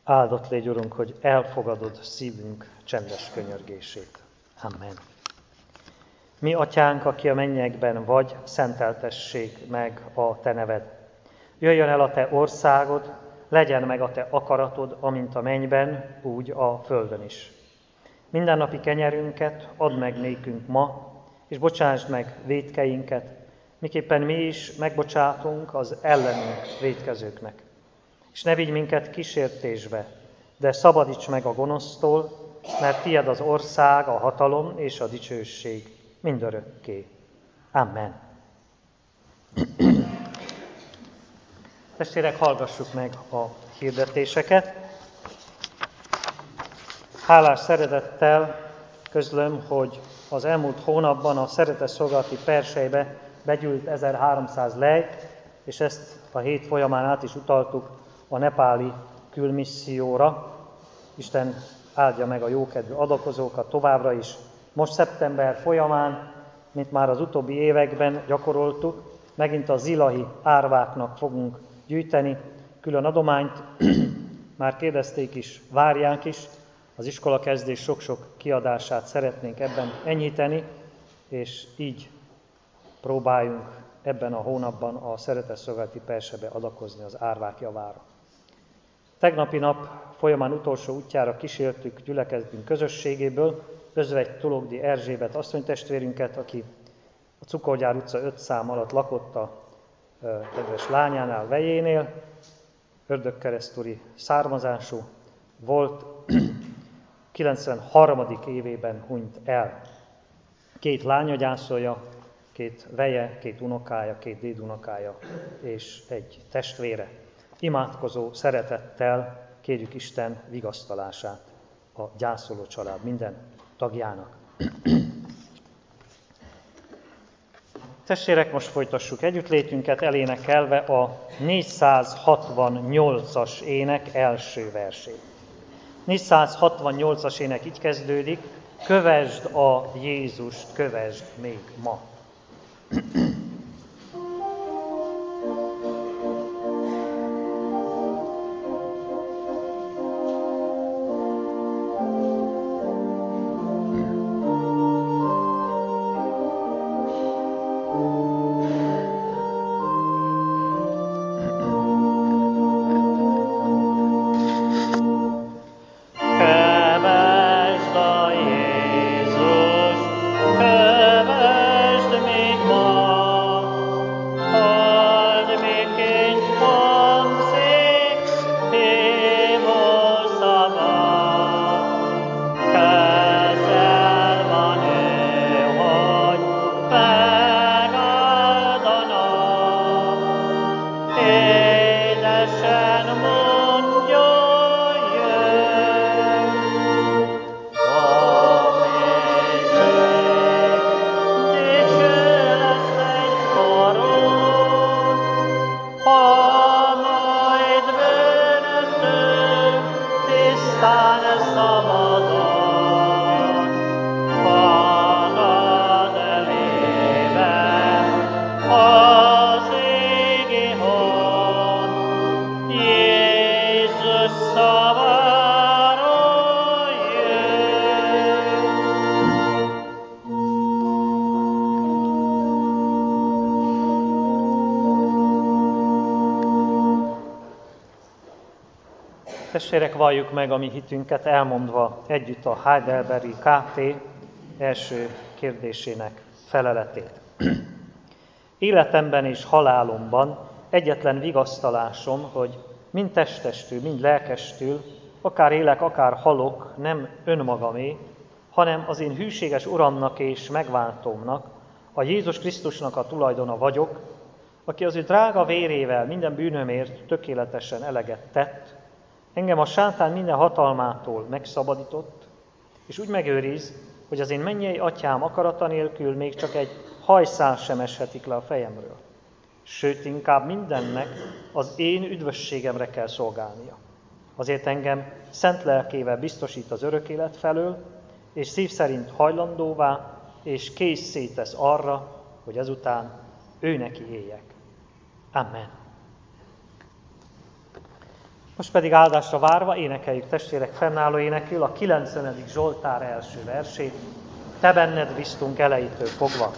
Áldott légy, Urunk, hogy elfogadod szívünk csendes könyörgését. Amen. Mi, Atyánk, aki a mennyekben vagy, szenteltessék meg a Te neved. Jöjjön el a Te országod, legyen meg a Te akaratod, amint a mennyben, úgy a földön is. Mindennapi kenyerünket add meg nékünk ma, és bocsásd meg vétkeinket, miképpen mi is megbocsátunk az ellenünk vétkezőknek. És ne vigy minket kísértésbe, de szabadíts meg a gonosztól, mert tied az ország, a hatalom és a dicsőség mindörökké. Amen. Testvérek, hallgassuk meg a hirdetéseket. Hálás szeretettel közlöm, hogy az elmúlt hónapban a szeretetszolgálati perselybe begyűlt 1300 lej, és ezt a hét folyamán át is utaltuk a nepáli külmisszióra. Isten áldja meg a jókedvű adakozókat továbbra is. Most szeptember folyamán, mint már az utóbbi években gyakoroltuk, megint a zilahi árváknak fogunk gyűjteni külön adományt. Már kérdezték is, várják is, az iskolakezdés sok-sok kiadását szeretnénk ebben enyhíteni, és így próbáljunk ebben a hónapban a szeretetszolgálati persebe adakozni az árvák javára. Tegnapi nap folyamán utolsó útjára kísértük gyülekezetünk közösségéből Özvegy Tulogdi Erzsébet asszonytestvérünket, aki a Cukorgyár utca 5 szám alatt lakott a kedves lányánál, Vejénél, ördögkeresztúri származású volt, 93. évében hunyt el. 2 lánya gyászolja, 2 veje, 2 unokája, 2 dédunokája és egy testvére. Imádkozó szeretettel kérjük Isten vigasztalását a gyászoló család minden tagjának. Testvérek, most folytassuk együttlétünket elénekelve a 468-as ének első versét. 468-as ének így kezdődik: kövesd a Jézust, kövesd még ma. Testvérek, valljuk meg a mi hitünket, elmondva együtt a Heidelbergi KT első kérdésének feleletét. Életemben és halálomban egyetlen vigasztalásom, hogy mind testestül, mind lelkestül, akár élek, akár halok, nem önmagamé, hanem az én hűséges Uramnak és megváltómnak, a Jézus Krisztusnak a tulajdona vagyok, aki az ő drága vérével minden bűnömért tökéletesen eleget tett, engem a sátán minden hatalmától megszabadított, és úgy megőriz, hogy az én mennyei atyám akarata nélkül még csak egy hajszál sem eshetik le a fejemről. Sőt, inkább mindennek az én üdvösségemre kell szolgálnia. Azért engem szent lelkével biztosít az örök élet felől, és szív szerint hajlandóvá és készé tesz arra, hogy ezután ő neki éljek. Amen. Most pedig áldásra várva énekeljük testvérek fennálló énekül a 90. Zsoltár első versét. Te benned bíztunk elejétől fogva.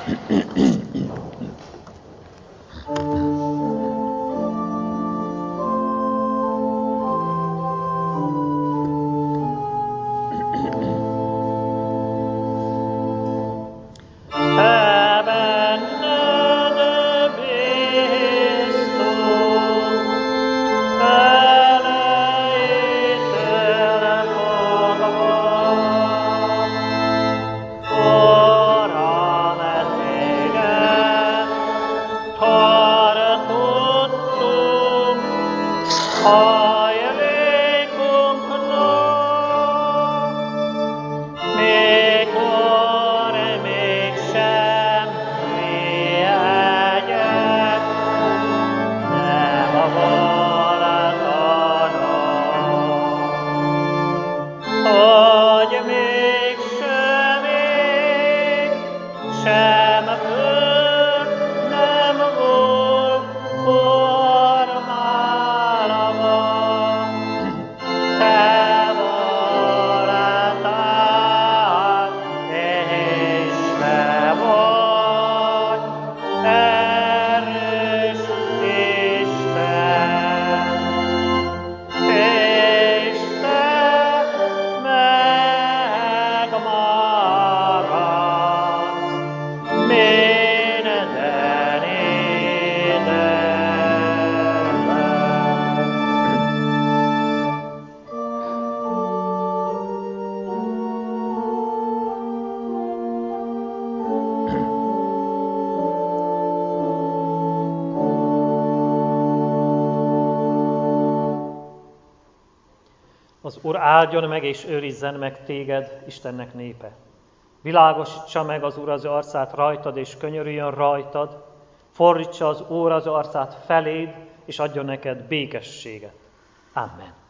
Az Úr áldjon meg és őrizzen meg téged, Istennek népe. Világosítsa meg az Úr az arcát rajtad, és könyörüljön rajtad, fordítsa az Úr az arcát feléd, és adjon neked békességet. Amen.